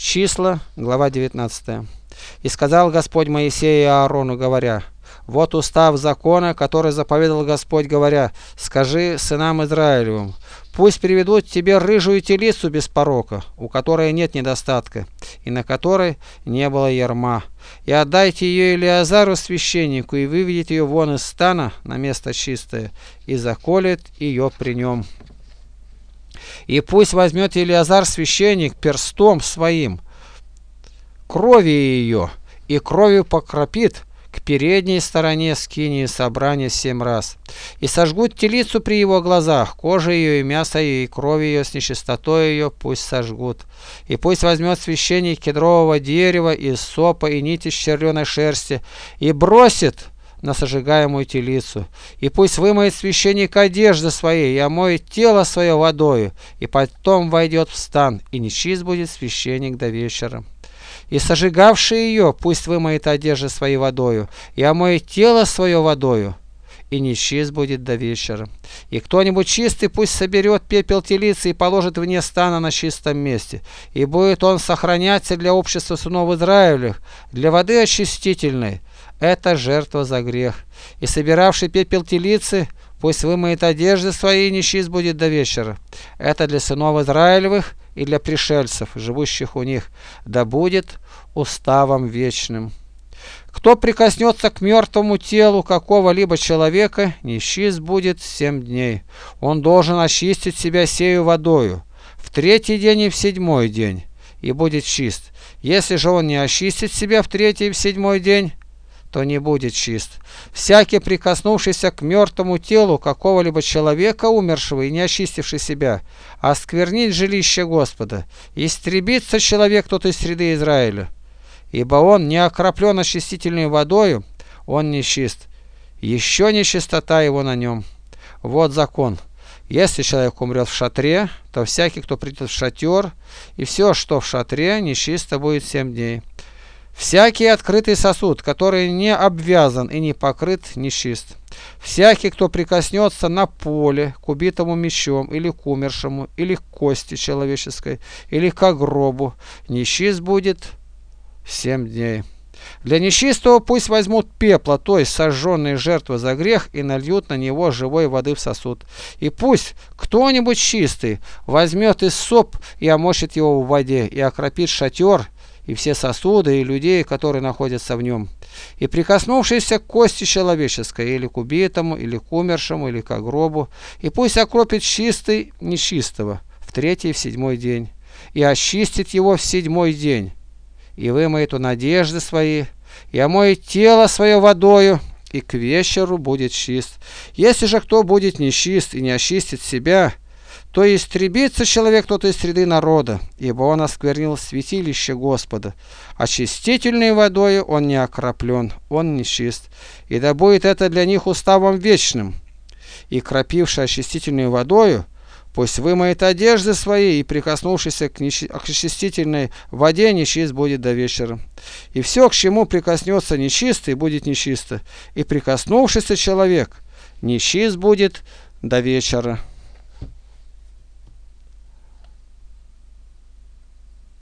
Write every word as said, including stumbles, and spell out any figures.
Числа, глава девятнадцатая. «И сказал Господь Моисею и Аарону, говоря: вот устав закона, который заповедал Господь, говоря: скажи сынам Израилевым, пусть приведут тебе рыжую телицу без порока, у которой нет недостатка, и на которой не было ярма, и отдайте ее Илиазару священнику, и выведет ее вон из стана на место чистое, и заколет ее при нем. И пусть возьмет Илиазар священник перстом своим крови ее, и кровью покропит к передней стороне скинии собрания семь раз. И сожгут телицу при его глазах, кожа ее и мясо ее, и кровь ее с нечистотой ее пусть сожгут. И пусть возьмет священник кедрового дерева, и сопа, и нити из червленой шерсти, и бросит на сожигаемую телицу. И пусть вымоет священник одежды своей, и омоет тело свое водою, и потом войдет в стан, и нечист будет священник до вечера. И сожигавший ее пусть вымоет одежды своей водою, и омоет тело свое водою, и нечист будет до вечера. И кто-нибудь чистый пусть соберет пепел телицы и положит вне стана на чистом месте, и будет он сохраняться для общества сынов Израилевых, для воды очистительной. Это жертва за грех. И собиравший пепел телицы пусть вымоет одежды свои, и нечист будет до вечера. Это для сынов Израилевых и для пришельцев, живущих у них, да будет уставом вечным. Кто прикоснется к мертвому телу какого-либо человека, нечист будет семь дней. Он должен очистить себя сею водою в третий день и в седьмой день, и будет чист. Если же он не очистит себя в третий и в седьмой день, то не будет чист. Всякий, прикоснувшийся к мертвому телу какого-либо человека, умершего и не очистивший себя, осквернит жилище Господа, истребится человек тот из среды Израиля, ибо он не окроплен очистительной водою, он нечист, еще нечистота его на нем. Вот закон. Если человек умрет в шатре, то всякий, кто придет в шатер, и все, что в шатре, нечисто будет семь дней. Всякий открытый сосуд, который не обвязан и не покрыт, нечист. Всякий, кто прикоснется на поле к убитому мечом, или к умершему, или к кости человеческой, или к гробу, нечист будет семь дней. Для нечистого пусть возьмут пепла, то есть сожженные жертвы за грех, и нальют на него живой воды в сосуд. И пусть кто-нибудь чистый возьмет из соп и омочит его в воде, и окропит шатер, и все сосуды, и людей, которые находятся в нем. И прикоснувшийся к кости человеческой, или к убитому, или к умершему, или к гробу, и пусть окропит чистый нечистого в третий и в седьмой день, и очистит его в седьмой день, и вымоет он одежды свои, и омоет тело свое водою, и к вечеру будет чист. Если же кто будет нечист и не очистит себя, то истребится человек тот из среды народа, ибо он осквернил святилище Господа. Очистительной водою он не окроплен, он нечист, и да будет это для них уставом вечным. И кропивший очистительной водою пусть вымоет одежды свои, и прикоснувшийся к, нечи... к очистительной воде нечист будет до вечера. И все, к чему прикоснется нечистый, будет нечисто, и прикоснувшийся человек нечист будет до вечера.